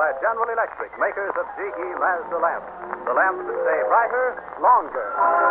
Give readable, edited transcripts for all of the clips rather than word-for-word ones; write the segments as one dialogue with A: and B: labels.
A: by General Electric, makers of GE Mazda lamps. The lamps that stay brighter, longer.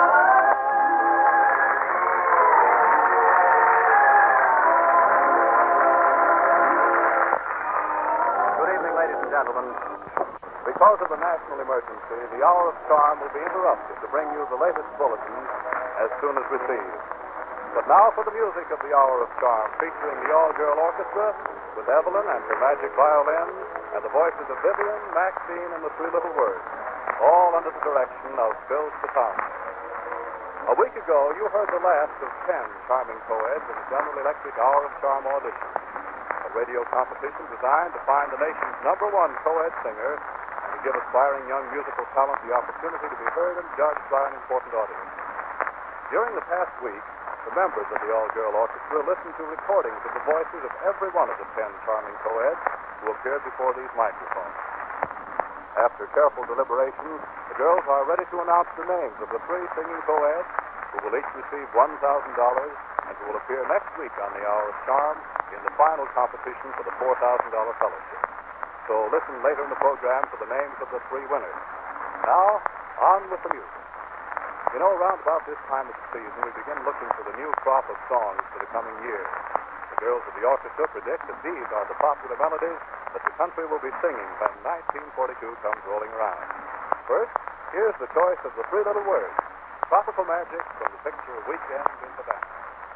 A: Good evening, ladies and gentlemen. Because of the national emergency, the Hour of Charm will be interrupted to bring you the latest bulletins as soon as received. But now for the music of the Hour of Charm, featuring the all-girl orchestra with Evelyn and her magic violin and the voices of Vivian, Maxine, and the Three Little Words, all under the direction of Bill Spatano. A week ago, you heard the last of 10 charming co-eds in the General Electric Hour of Charm audition, a radio competition designed to find the nation's #1 co-ed singer and to give aspiring young musical talent the opportunity to be heard and judged by an important audience. During the past week, the members of the all-girl orchestra listened to recordings of the voices of every one of the 10 charming co-eds who appeared before these microphones. After careful deliberation, the girls are ready to announce the names of the 3 singing co-eds who will each receive $1,000 and who will appear next week on the Hour of Charm in the final competition for the $4,000 fellowship. So listen later in the program for the names of the 3 winners. Now, on with the music. You know, around about this time of the season, we begin looking for the new crop of songs for the coming year. The girls of the orchestra predict that these are the popular melodies that the country will be singing when 1942 comes rolling around. First, here's the choice of the Three Little Words, Tropical Magic from the picture Weekend in Havana.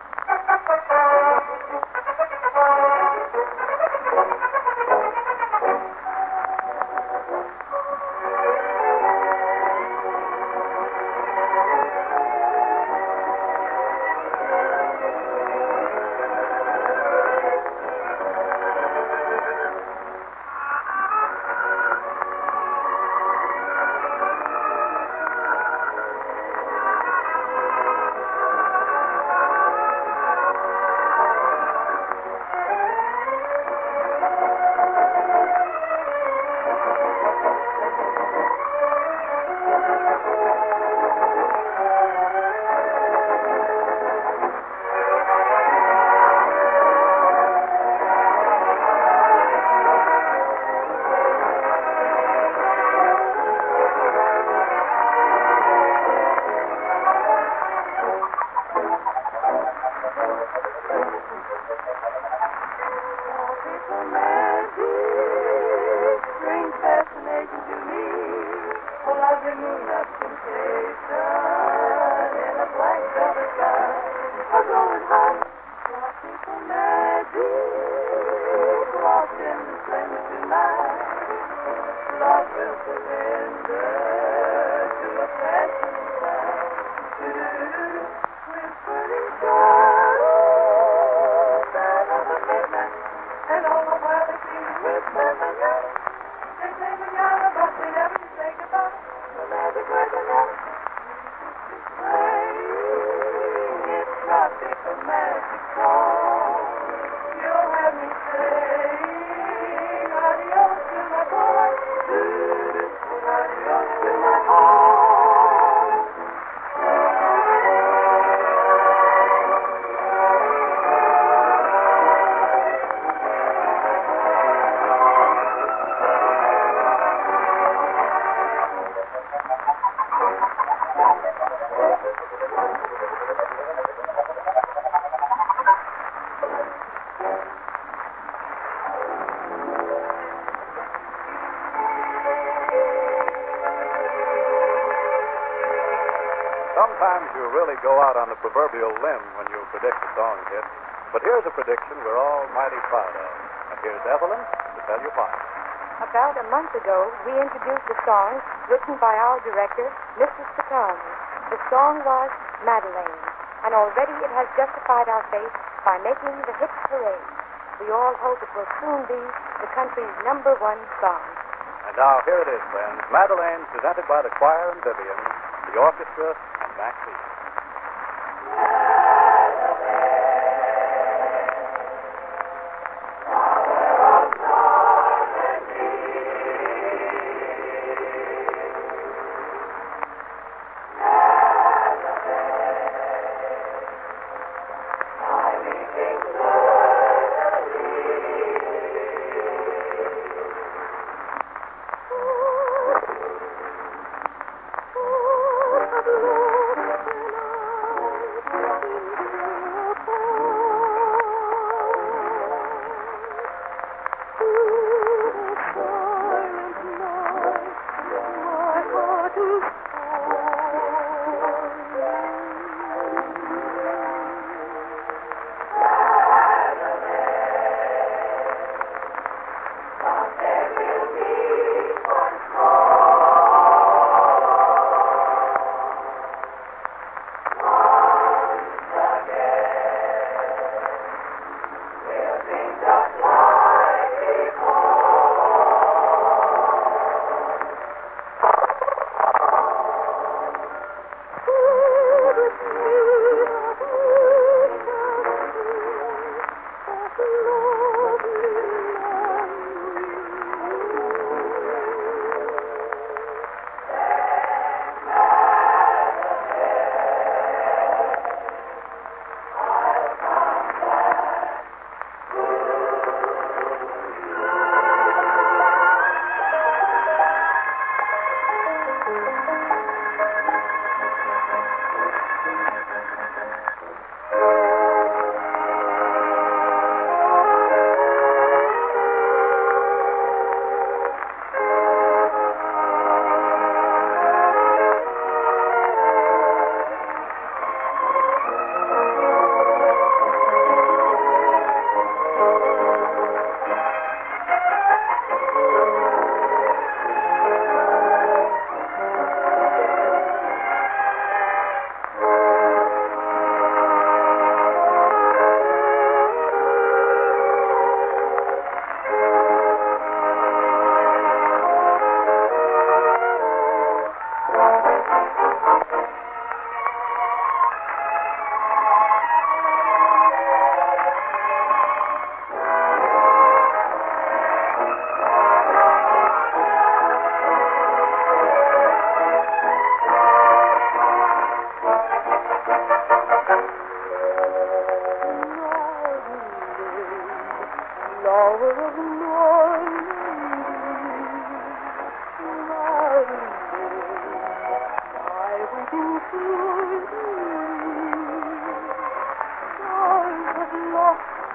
A: Sometimes you really go out on the proverbial limb when you predict a song hit. But here's a prediction we're all mighty proud of. And here's Evelyn to tell you why.
B: About a month ago, we introduced a song written by our director, Mr. Spatano. The song was Madeleine, and already it has justified our faith by making the hit parade. We all hope it will soon be the country's #1 song.
A: And now here it is, friends. Madeleine, presented by the choir and Vivian, the orchestra, and Maxine.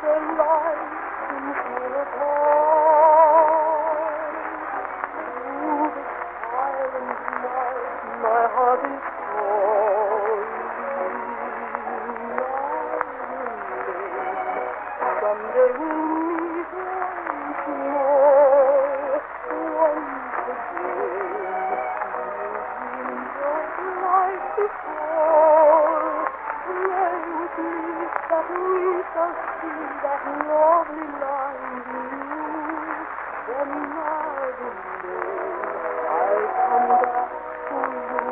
C: the light into the dark. Through the silent night, my heart is calling. Someday we'll meet once more, once again. Just like before, play with me that we shall see that lovely line blue. Then night and day, I'll come back to you.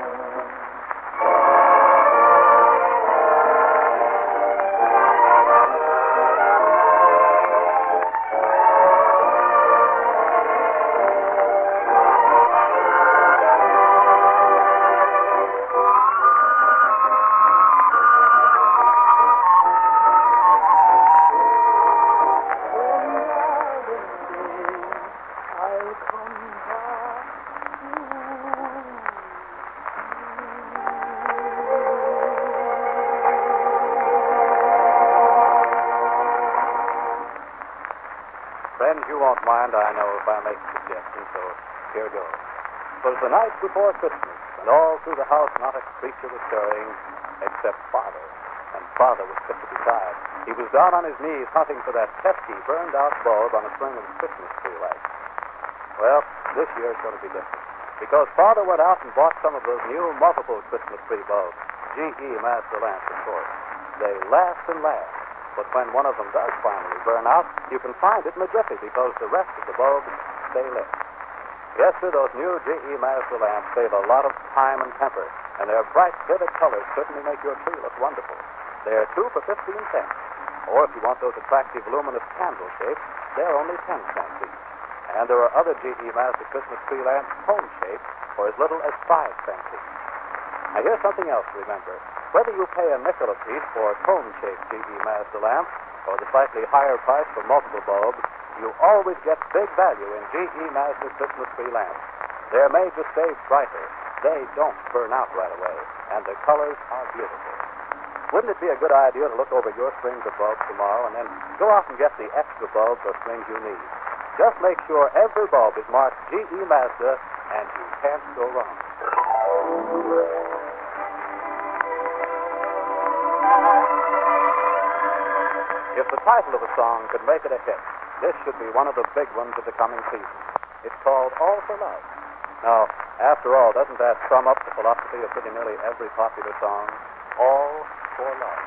A: Friends, you won't mind, I know, if I make a suggestion, so here goes. It was the night before Christmas, and all through the house not a creature was stirring except Father. And Father was put to be tied. He was down on his knees hunting for that pesky, burned-out bulb on a string of Christmas tree lights. Well, this year it's going to be different, because Father went out and bought some of those new multiple Christmas tree bulbs, GE Master lamps, of course. They last and last. But when one of them does finally burn out, you can find it in a jiffy because the rest of the bulbs stay lit. Yes, sir, those new GE Master lamps save a lot of time and temper, and their bright, vivid colors certainly make your tree look wonderful. They're 2 for 15 cents. Or if you want those attractive luminous candle shapes, they're only 10 cents each. And there are other GE Master Christmas tree lamps, cone shaped, for as little as 5 cents each. Now, here's something else to remember. Whether you pay a nickel apiece for a cone-shaped GE Master lamp or the slightly higher price for multiple bulbs, you always get big value in GE Master Christmas tree lamps. They're made to stay brighter. They don't burn out right away, and the colors are beautiful. Wouldn't it be a good idea to look over your strings of bulbs tomorrow and then go out and get the extra bulbs or strings you need? Just make sure every bulb is marked GE Master, and you can't go wrong. If the title of a song could make it a hit, this should be one of the big ones of the coming season. It's called All for Love. Now, after all, doesn't that sum up the philosophy of pretty nearly every popular song? All for Love.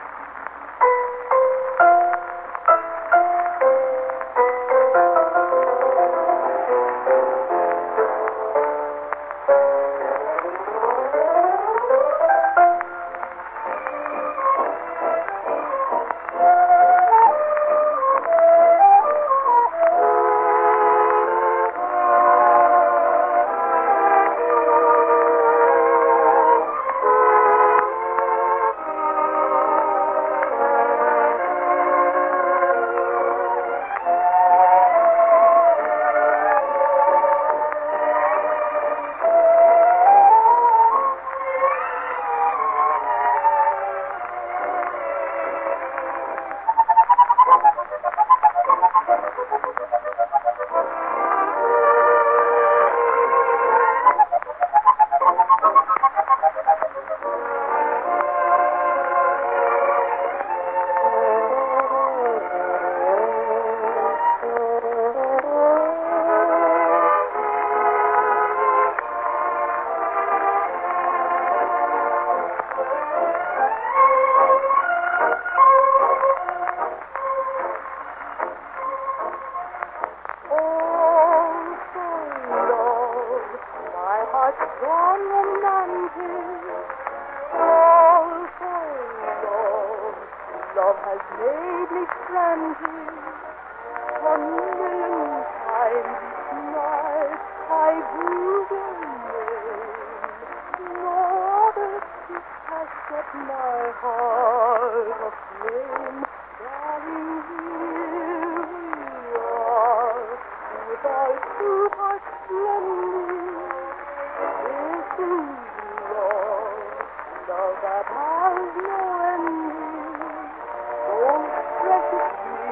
C: Love has made me frantic. A million times each night I breathe your name. No other kiss has set my heart aflame. Darling, here we are, with our two hearts blending. This is love that has no ending. Oh, precious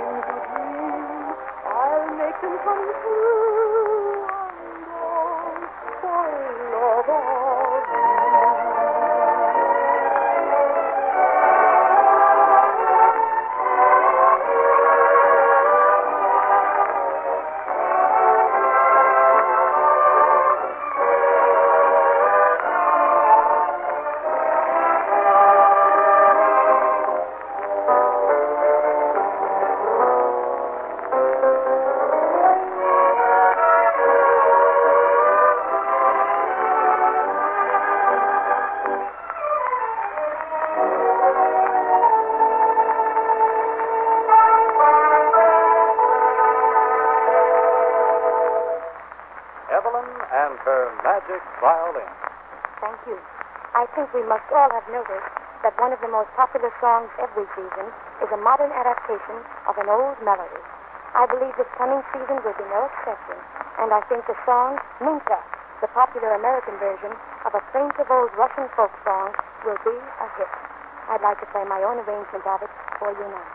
A: magic violin.
B: Thank you. I think we must all have noticed that one of the most popular songs every season is a modern adaptation of an old melody. I believe this coming season will be no exception, and I think the song Minka, the popular American version of a plaintive old Russian folk song, will be a hit. I'd like to play my own arrangement of it for you now.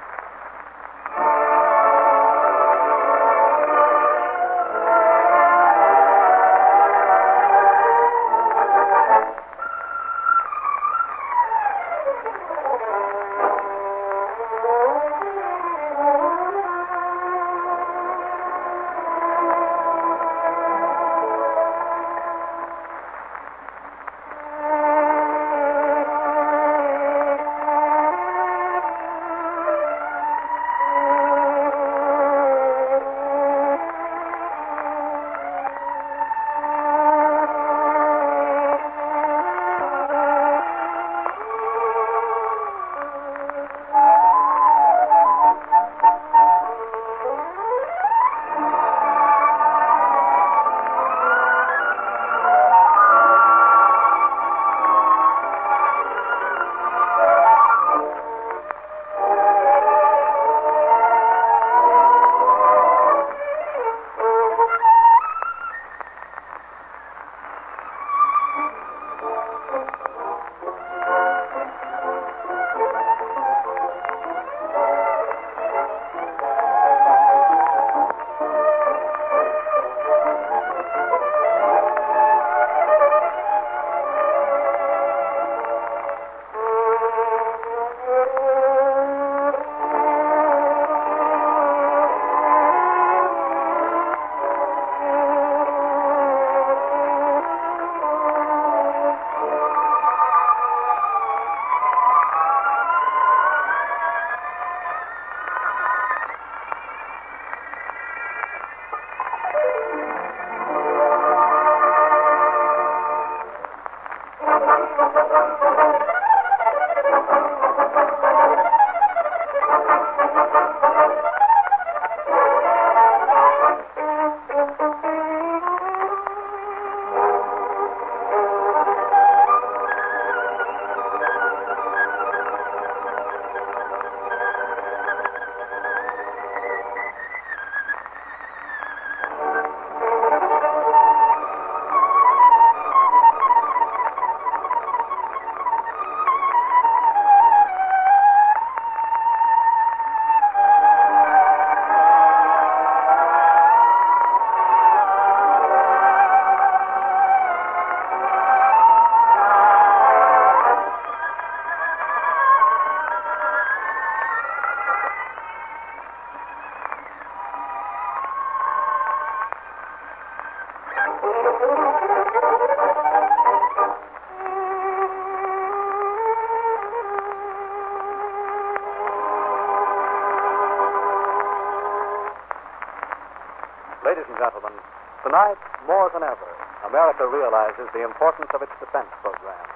A: Ladies and gentlemen, tonight, more than ever, America realizes the importance of its defense program.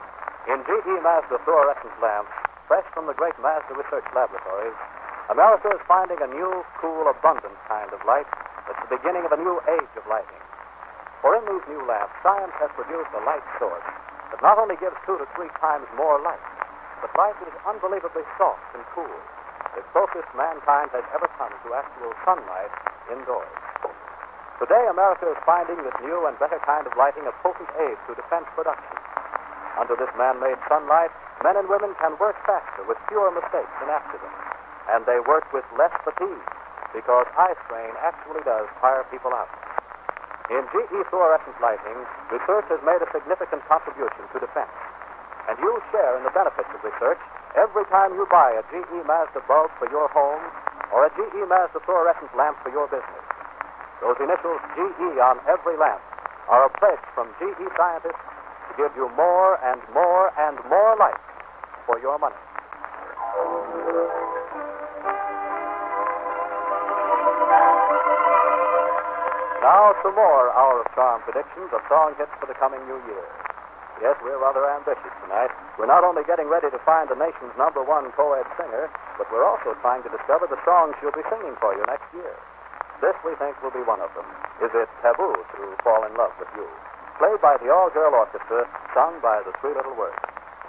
A: In GE Mazda fluorescent lamps, fresh from the great Mazda research laboratories, America is finding a new, cool, abundant kind of light that's the beginning of a new age of lighting. For in these new lamps, science has produced a light source that not only gives 2 to 3 times more light, but light that is unbelievably soft and cool, the closest mankind has ever come to actual sunlight indoors. Today, America is finding this new and better kind of lighting a potent aid to defense production. Under this man-made sunlight, men and women can work faster with fewer mistakes and accidents, and they work with less fatigue, because eye strain actually does tire people out. In GE fluorescent lighting, research has made a significant contribution to defense, and you share in the benefits of research every time you buy a GE Mazda bulb for your home or a GE Mazda fluorescent lamp for your business. Those initials GE on every lamp are a pledge from GE scientists to give you more and more and more light for your money. Now, some more Hour of Charm predictions of song hits for the coming new year. Yes, we're rather ambitious tonight. We're not only getting ready to find the nation's #1 co-ed singer, but we're also trying to discover the songs she'll be singing for you next year. This, we think, will be one of them. Is it taboo to fall in love with you? played by the all-girl orchestra, sung by the Three Little Words.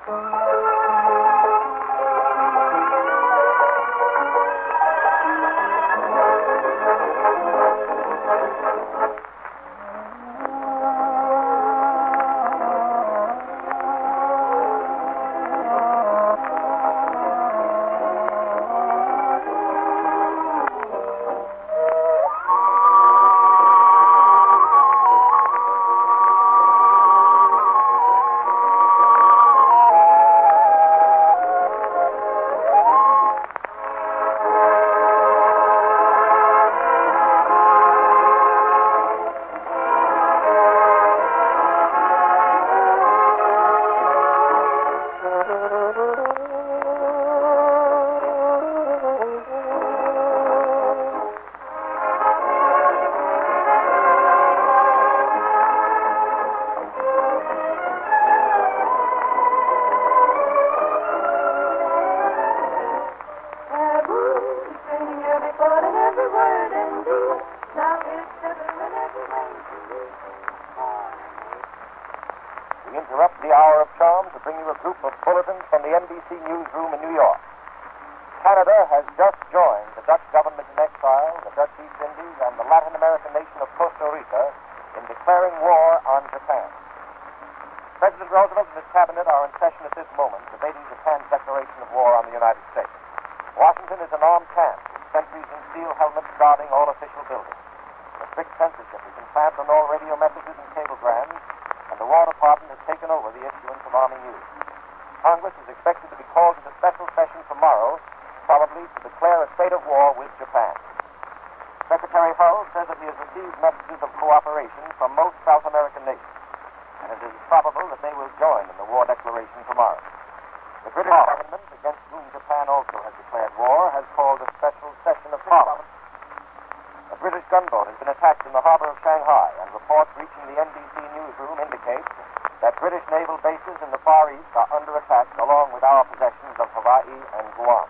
D: We interrupt the hour of charm to bring you a group of bulletins from the NBC newsroom in New York. Canada has just joined the Dutch government in exile, the Dutch East Indies, and the Latin American nation of Costa Rica in declaring war on Japan. President Roosevelt and his cabinet are in session at this moment, debating Japan's declaration of war on the United States. Washington is an armed camp, with sentries in steel helmets guarding all official buildings. A strict censorship is in place on all radio messages and cablegrams, and the War Department has taken over the issuance of Army news. Congress is expected to be called into special session tomorrow, probably to declare a state of war with Japan. Secretary Hull says that he has received messages of cooperation from most South American nations, and it is probable that they will join in the war declaration tomorrow. The British government, against whom Japan also has declared war, has called a special session of Parliament. A British gunboat has been attacked in the harbor of Shanghai, and reports reaching the NBC newsroom indicate that British naval bases in the Far East are under attack, along with our possessions of Hawaii and Guam.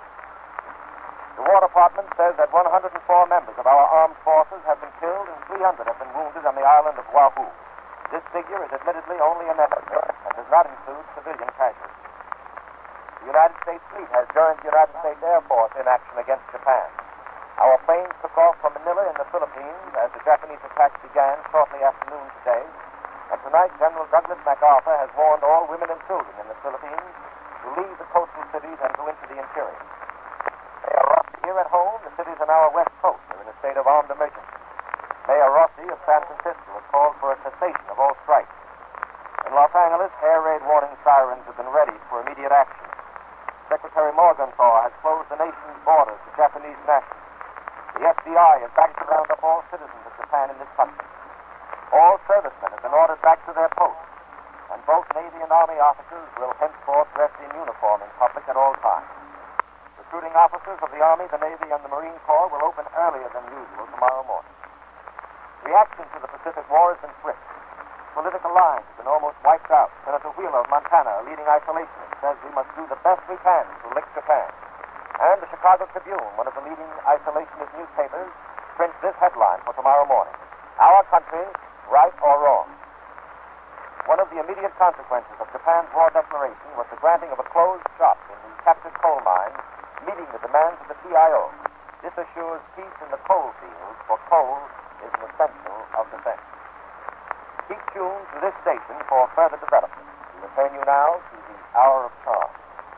D: The War Department says that 104 members of our armed forces have been killed and 300 have been wounded on the island of Oahu. This figure is admittedly only an estimate and does not include civilian casualties. The United States fleet has joined the United States Air Force in action against Japan. Our planes took off from Manila in the Philippines as the Japanese attacks began shortly after noon today, and tonight General Douglas MacArthur has warned all women and children in the Philippines to leave the coastal cities and go into the interior. Here at home, the cities on our west coast are in a state of armed emergency. Mayor Rossi of San Francisco has called for a cessation of all strikes. In Los Angeles, air raid warning sirens have been ready for immediate action. Secretary Morgenthau has closed the nation's borders to Japanese nationals. The FBI has backed to round up all citizens of Japan in this country. All servicemen have been ordered back to their posts, and both Navy and Army officers will henceforth dress in uniform in public at all times. Recruiting officers of the Army, the Navy, and the Marine Corps will open earlier than usual tomorrow morning. Reaction to the Pacific War has been swift. Political lines have been almost wiped out. Senator Wheeler of Montana, a leading isolationist, says we must do the best we can to lick Japan. And the Chicago Tribune, one of the leading isolationist newspapers, prints this headline for tomorrow morning: Our country, right or wrong. One of the immediate consequences of Japan's war declaration was the granting of a closed shop in the captured coal mines, meeting the demands of the TIO. This assures peace in the coal fields, for coal is an essential of defense. Keep tuned to this station for further development. We return you now to the Hour of Charm.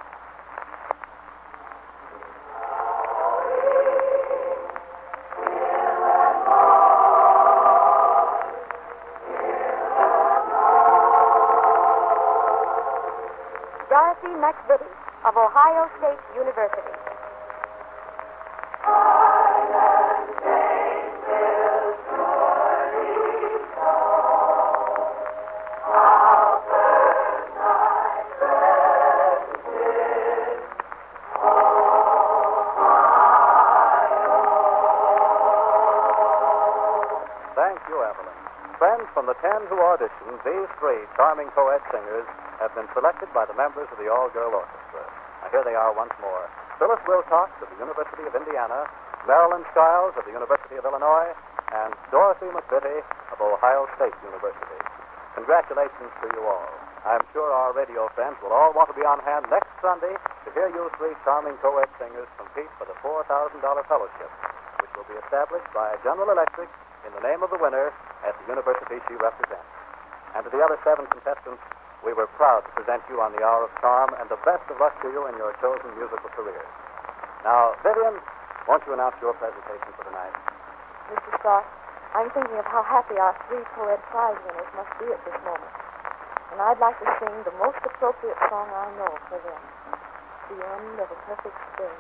B: Dorothy McVitie of Ohio State University.
A: Thank you, Evelyn. Friends, from the 10 who auditioned, these three charming co-ed singers have been selected by the members of the all-girl orchestra. Now, here they are once more. Phyllis Wilcox of the University of Indiana, Marilyn Stiles of the University of Illinois, and Dorothy McVitie of Ohio State University. Congratulations to you all. I'm sure our radio friends will all want to be on hand next Sunday to hear you three charming co-ed singers compete for the $4,000 fellowship, which will be established by General Electric in the name of the winner at the university she represents. And to the other 7 contestants, we were proud to present you on the Hour of Charm and the best of luck to you in your chosen musical careers. Now, Vivian, won't you announce your presentation for tonight?
B: Mr. Stark, I'm thinking of how happy our 3 co-ed prize winners must be at this moment. And I'd like to sing the most appropriate song I know for them, The End of a Perfect Day.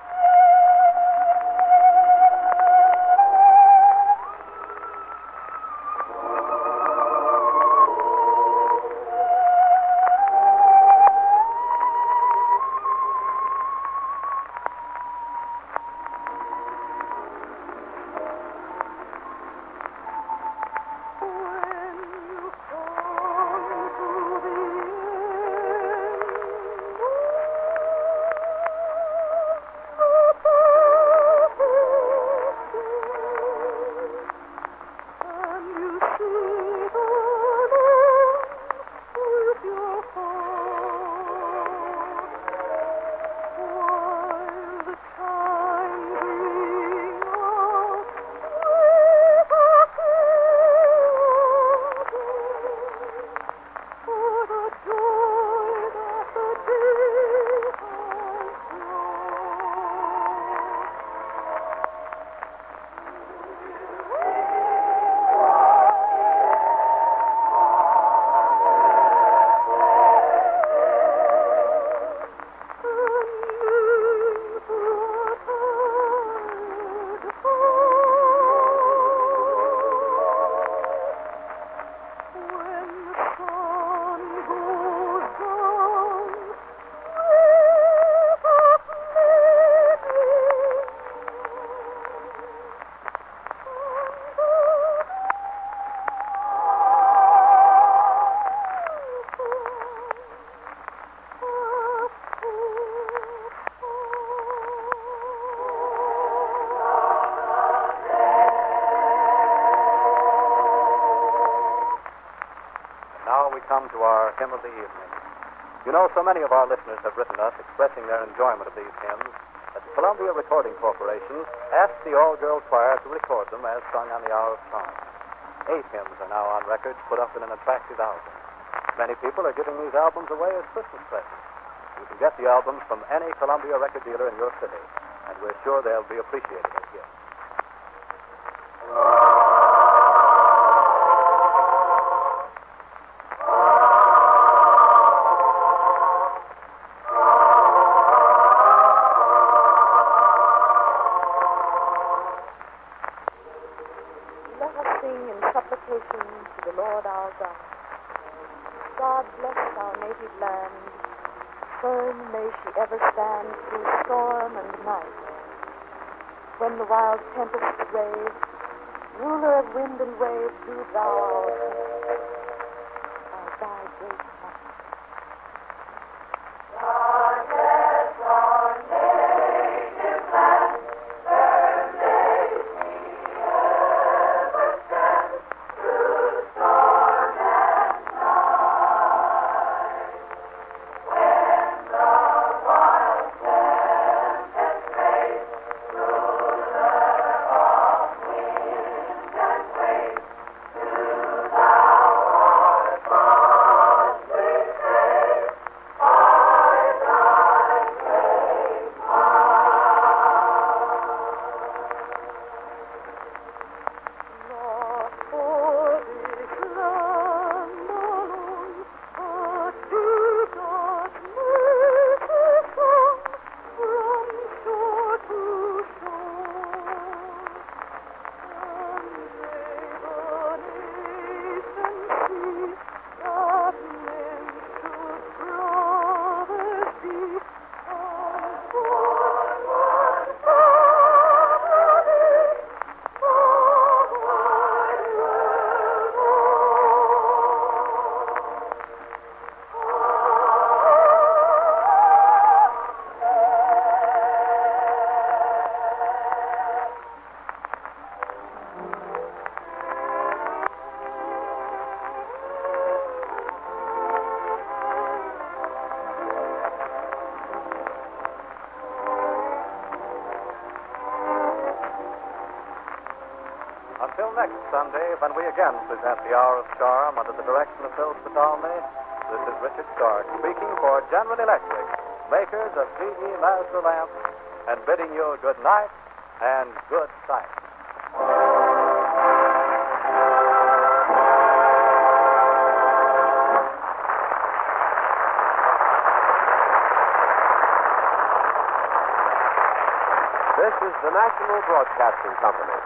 A: Come to our hymn of the evening. You know, so many of our listeners have written us expressing their enjoyment of these hymns that the Columbia Recording Corporation asked the all-girl choir to record them as sung on the Hour of Charm. 8 hymns are now on record, put up in an attractive album. Many people are giving these albums away as Christmas presents. You can get the albums from any Columbia record dealer in your city, and we're sure they'll be appreciated as gifts.
B: God bless our native land. Firm may she ever stand through storm and night. When the wild tempests rage, ruler of wind and wave, do thou our peace, thy great might. God bless our native land. Firm may she ever stand through storm and night. When the wild tempest rage, ruler of wind and wave, do thou
A: next Sunday when we again present the Hour of Charm under the direction of Phil Spitalny. This is Richard Stark speaking for General Electric, makers of GE Mazda lamps, and bidding you good night and good sight.
E: This is the National Broadcasting Company.